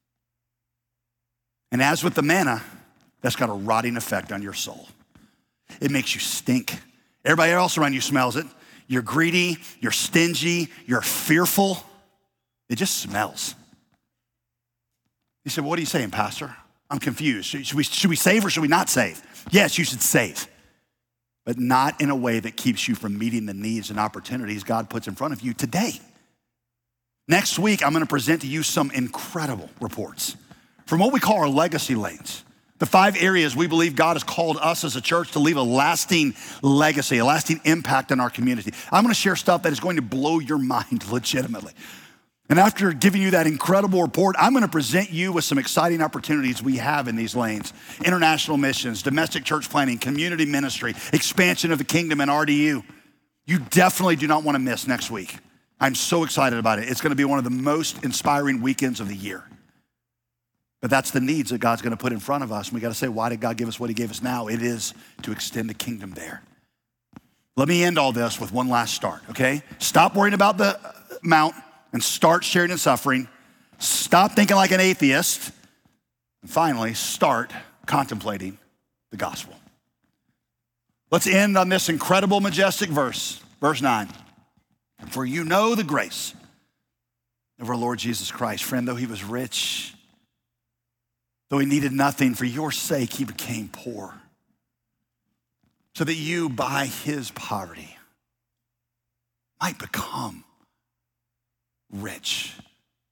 And as with the manna, that's got a rotting effect on your soul. It makes you stink. Everybody else around you smells it. You're greedy, you're stingy, you're fearful. It just smells. You said, well, what are you saying, Pastor? I'm confused. Should we, should we save or should we not save? Yes, you should save, but not in a way that keeps you from meeting the needs and opportunities God puts in front of you today. Next week, I'm gonna present to you some incredible reports from what we call our legacy lanes. The five areas we believe God has called us as a church to leave a lasting legacy, a lasting impact in our community. I'm gonna share stuff that is going to blow your mind legitimately. And after giving you that incredible report, I'm gonna present you with some exciting opportunities we have in these lanes. International missions, domestic church planting, community ministry, expansion of the kingdom, and R D U. You definitely do not wanna miss next week. I'm so excited about it. It's gonna be one of the most inspiring weekends of the year. But that's the needs that God's gonna put in front of us. And we gotta say, why did God give us what he gave us now? It is to extend the kingdom there. Let me end all this with one last start, okay? Stop worrying about the amount and start sharing in suffering. Stop thinking like an atheist. And finally, start contemplating the gospel. Let's end on this incredible, majestic verse, verse nine. For you know the grace of our Lord Jesus Christ. Friend, though he was rich, though he needed nothing, for your sake he became poor, so that you by his poverty might become rich.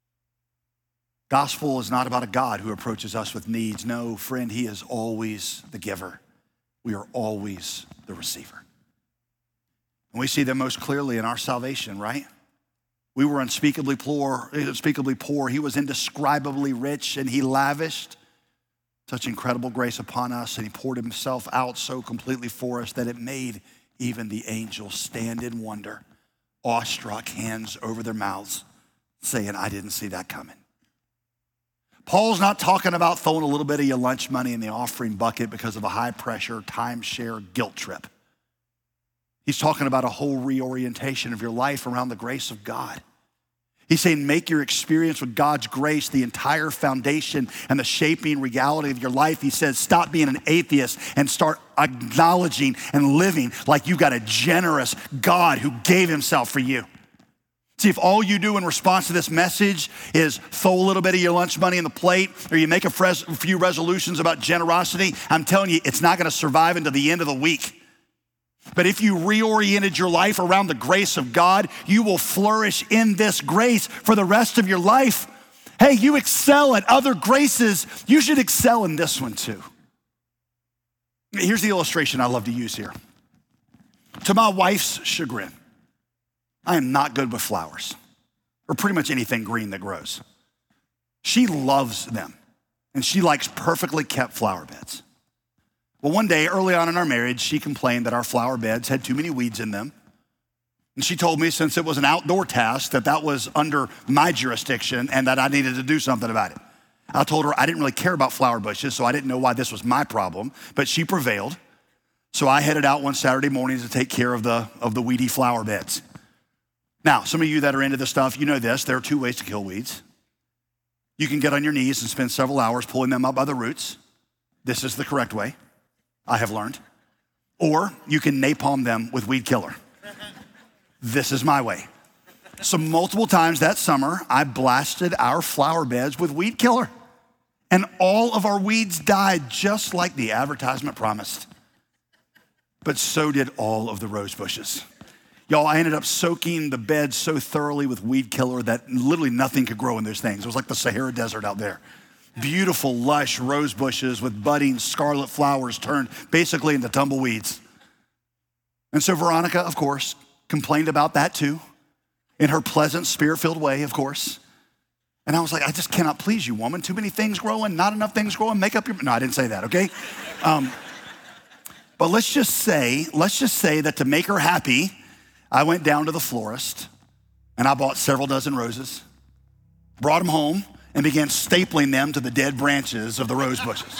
Gospel is not about a God who approaches us with needs. No, friend, he is always the giver. We are always the receiver. And we see that most clearly in our salvation, right? We were unspeakably poor, unspeakably poor. He was indescribably rich, and he lavished such incredible grace upon us, and he poured himself out so completely for us that it made even the angels stand in wonder, awestruck, hands over their mouths, saying, I didn't see that coming. Paul's not talking about throwing a little bit of your lunch money in the offering bucket because of a high pressure timeshare guilt trip. He's talking about a whole reorientation of your life around the grace of God. He's saying make your experience with God's grace the entire foundation and the shaping reality of your life. He says stop being an atheist and start acknowledging and living like you got a generous God who gave himself for you. See, if all you do in response to this message is throw a little bit of your lunch money in the plate, or you make a few resolutions about generosity, I'm telling you, it's not gonna survive until the end of the week. But if you reoriented your life around the grace of God, you will flourish in this grace for the rest of your life. Hey, you excel at other graces, you should excel in this one too. Here's the illustration I love to use here. To my wife's chagrin, I am not good with flowers. or pretty much anything green that grows. She loves them, and she likes perfectly kept flower beds. Well, one day early on in our marriage, she complained that our flower beds had too many weeds in them. And she told me, since it was an outdoor task, that that was under my jurisdiction and that I needed to do something about it. I told her I didn't really care about flower bushes, so I didn't know why this was my problem, but she prevailed. So I headed out one Saturday morning to take care of the, of the weedy flower beds. Now, some of you that are into this stuff, you know this. There are two ways to kill weeds. You can get on your knees and spend several hours pulling them up by the roots. This is the correct way, I have learned. Or you can napalm them with weed killer. This is my way. So multiple times that summer, I blasted our flower beds with weed killer. And all of our weeds died just like the advertisement promised. But so did all of the rose bushes. Y'all, I ended up soaking the bed so thoroughly with weed killer that literally nothing could grow in those things. It was like the Sahara Desert out there. Beautiful, lush rose bushes with budding scarlet flowers turned basically into tumbleweeds. And so Veronica, of course, complained about that too, in her pleasant, spirit-filled way, of course. And I was like, I just cannot please you, woman. Too many things growing, not enough things growing, make up your, no, I didn't say that, okay? Um, but let's just say, let's just say that to make her happy, I went down to the florist and I bought several dozen roses, brought them home, and began stapling them to the dead branches of the rose bushes.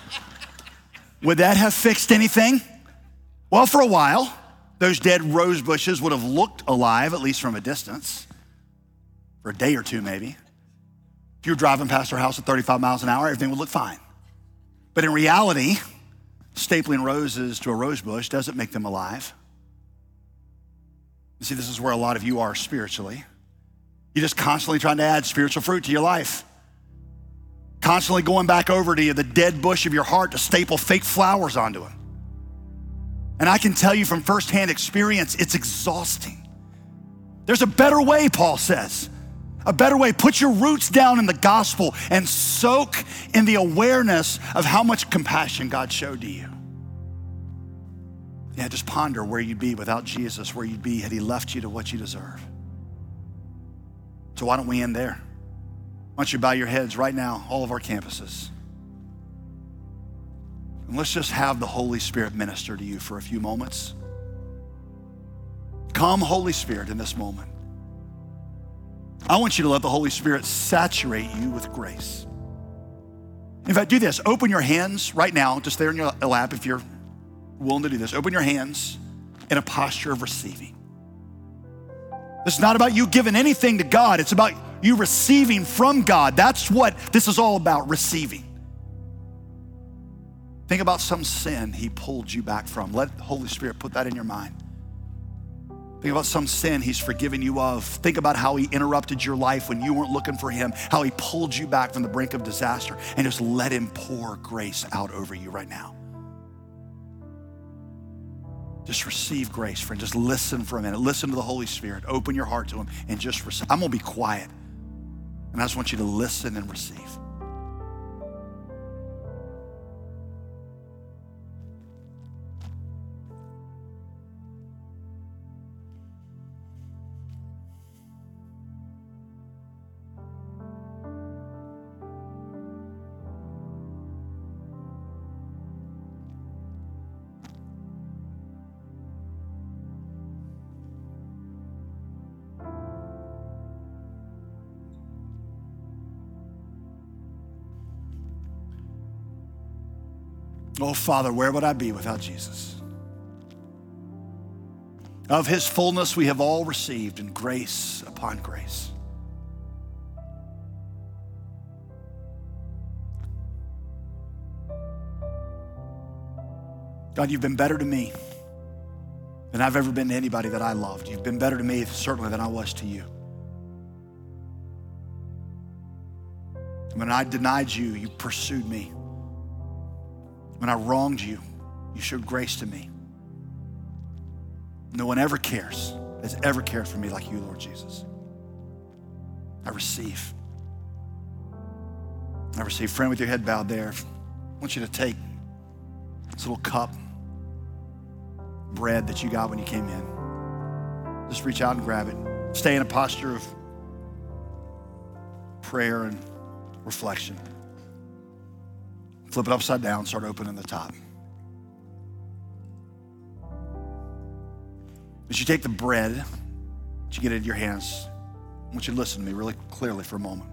Would that have fixed anything? Well, for a while, those dead rose bushes would have looked alive, at least from a distance, for a day or two maybe. If you were driving past our house at thirty-five miles an hour, everything would look fine. But in reality, stapling roses to a rose bush doesn't make them alive. You see, this is where a lot of you are spiritually. You're just constantly trying to add spiritual fruit to your life. Constantly going back over to you, the dead bush of your heart, to staple fake flowers onto them. And I can tell you from firsthand experience, it's exhausting. There's a better way, Paul says. A better way. Put your roots down in the gospel and soak in the awareness of how much compassion God showed to you. Yeah, just ponder where you'd be without Jesus, where you'd be had he left you to what you deserve. So why don't we end there? Why don't you bow your heads right now, all of our campuses. And let's just have the Holy Spirit minister to you for a few moments. Come, Holy Spirit, in this moment. I want you to let the Holy Spirit saturate you with grace. In fact, do this. Open your hands right now, just there in your lap if you're willing to do this. Open your hands in a posture of receiving. This is not about you giving anything to God. It's about you receiving from God. That's what this is all about, receiving. Think about some sin he pulled you back from. Let the Holy Spirit put that in your mind. Think about some sin he's forgiven you of. Think about how he interrupted your life when you weren't looking for him, how he pulled you back from the brink of disaster, and just let him pour grace out over you right now. Just receive grace, friend. Just listen for a minute. Listen to the Holy Spirit. Open your heart to him and just receive. I'm gonna be quiet. And I just want you to listen and receive. Oh, Father, where would I be without Jesus? Of his fullness we have all received, and grace upon grace. God, you've been better to me than I've ever been to anybody that I loved. You've been better to me, certainly, than I was to you. When I denied you, you pursued me. When I wronged you, you showed grace to me. No one ever cares, has ever cared for me like you, Lord Jesus. I receive. I receive. Friend, with your head bowed there, I want you to take this little cup, bread that you got when you came in. Just reach out and grab it. Stay in a posture of prayer and reflection. Flip it upside down, start opening the top. As you take the bread, as you get it in your hands, I want you to listen to me really clearly for a moment.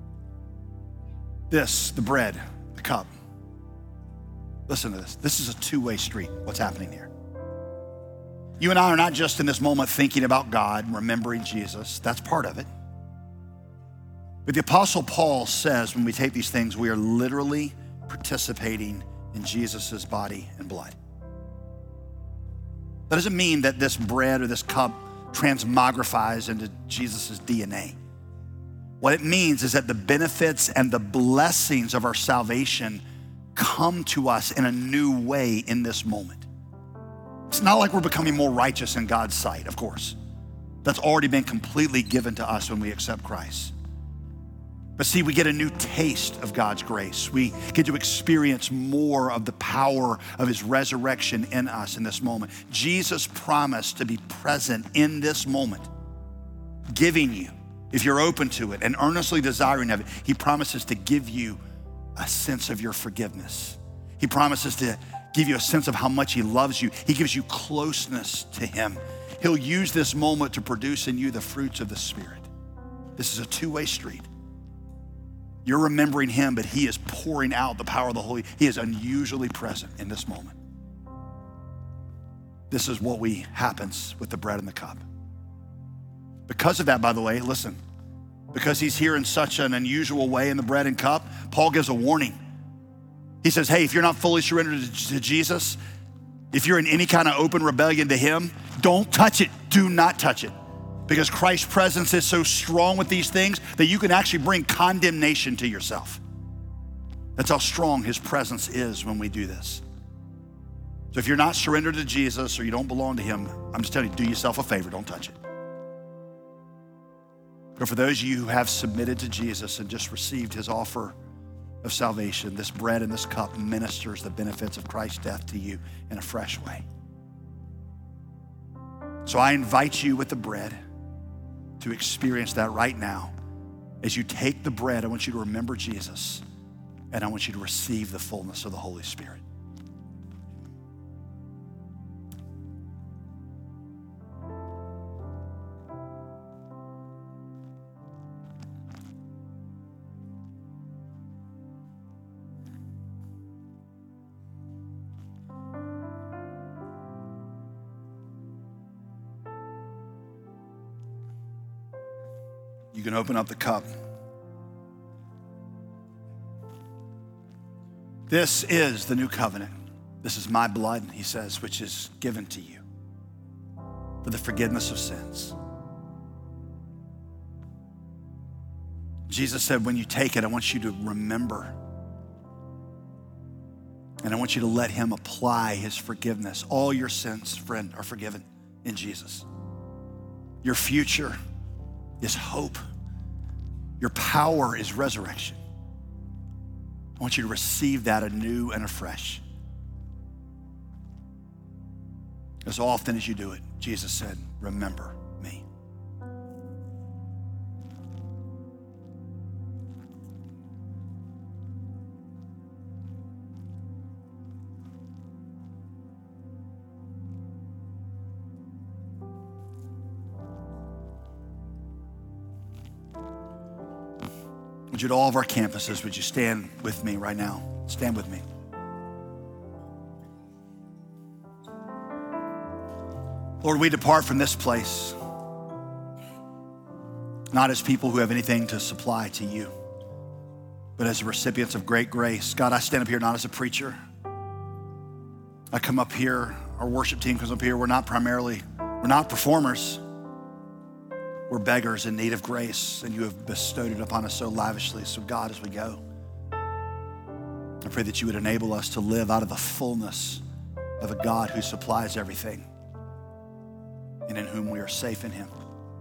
This, the bread, the cup. Listen to this. This is a two-way street, what's happening here. You and I are not just in this moment thinking about God, remembering Jesus. That's part of it. But the Apostle Paul says when we take these things, we are literally participating in Jesus' body and blood. That doesn't mean that this bread or this cup transmogrifies into Jesus' D N A. What it means is that the benefits and the blessings of our salvation come to us in a new way in this moment. It's not like we're becoming more righteous in God's sight, of course. That's already been completely given to us when we accept Christ. But see, we get a new taste of God's grace. We get to experience more of the power of his resurrection in us in this moment. Jesus promised to be present in this moment, giving you, if you're open to it and earnestly desiring of it, he promises to give you a sense of your forgiveness. He promises to give you a sense of how much he loves you. He gives you closeness to him. He'll use this moment to produce in you the fruits of the Spirit. This is a two-way street. You're remembering him, but he is pouring out the power of the Holy. He is unusually present in this moment. This is what we happens with the bread and the cup. Because of that, by the way, listen, because he's here in such an unusual way in the bread and cup, Paul gives a warning. He says, hey, if you're not fully surrendered to Jesus, if you're in any kind of open rebellion to him, don't touch it. Do not touch it. Because Christ's presence is so strong with these things that you can actually bring condemnation to yourself. That's how strong his presence is when we do this. So if you're not surrendered to Jesus or you don't belong to him, I'm just telling you, do yourself a favor, don't touch it. But for those of you who have submitted to Jesus and just received his offer of salvation, this bread and this cup ministers the benefits of Christ's death to you in a fresh way. So I invite you with the bread to experience that right now. As you take the bread, I want you to remember Jesus, and I want you to receive the fullness of the Holy Spirit. You can open up the cup. This is the new covenant. This is my blood, he says, which is given to you for the forgiveness of sins. Jesus said, when you take it, I want you to remember. And I want you to let him apply his forgiveness. All your sins, friend, are forgiven in Jesus. Your future is hope. Your power is resurrection. I want you to receive that anew and afresh. As often as you do it, Jesus said, remember me. Would you, to all of our campuses, would you stand with me right now? Stand with me. Lord, we depart from this place, not as people who have anything to supply to you, but as recipients of great grace. God, I stand up here not as a preacher. I come up here, our worship team comes up here. We're not primarily, we're not performers. We're beggars in need of grace, and you have bestowed it upon us so lavishly. So God, as we go, I pray that you would enable us to live out of the fullness of a God who supplies everything and in whom we are safe in him.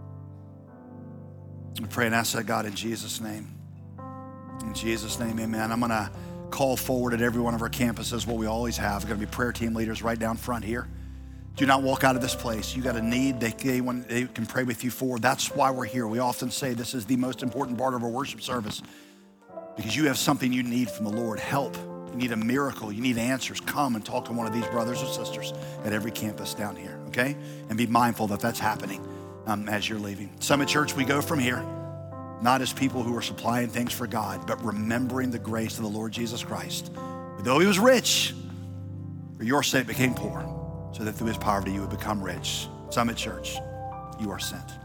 I pray and ask that, God, in Jesus' name. In Jesus' name, amen. I'm gonna call forward at every one of our campuses what we always have. We're gonna be prayer team leaders right down front here. Do not walk out of this place. You got a need they, they, want, they can pray with you for. That's why we're here. We often say this is the most important part of our worship service because you have something you need from the Lord. Help. You need a miracle. You need answers. Come and talk to one of these brothers or sisters at every campus down here, okay? And be mindful that that's happening um, as you're leaving. Summit Church, we go from here, not as people who are supplying things for God, but remembering the grace of the Lord Jesus Christ. Though he was rich, for your sake became poor, so that through his poverty you would become rich. Summit Church, you are sent.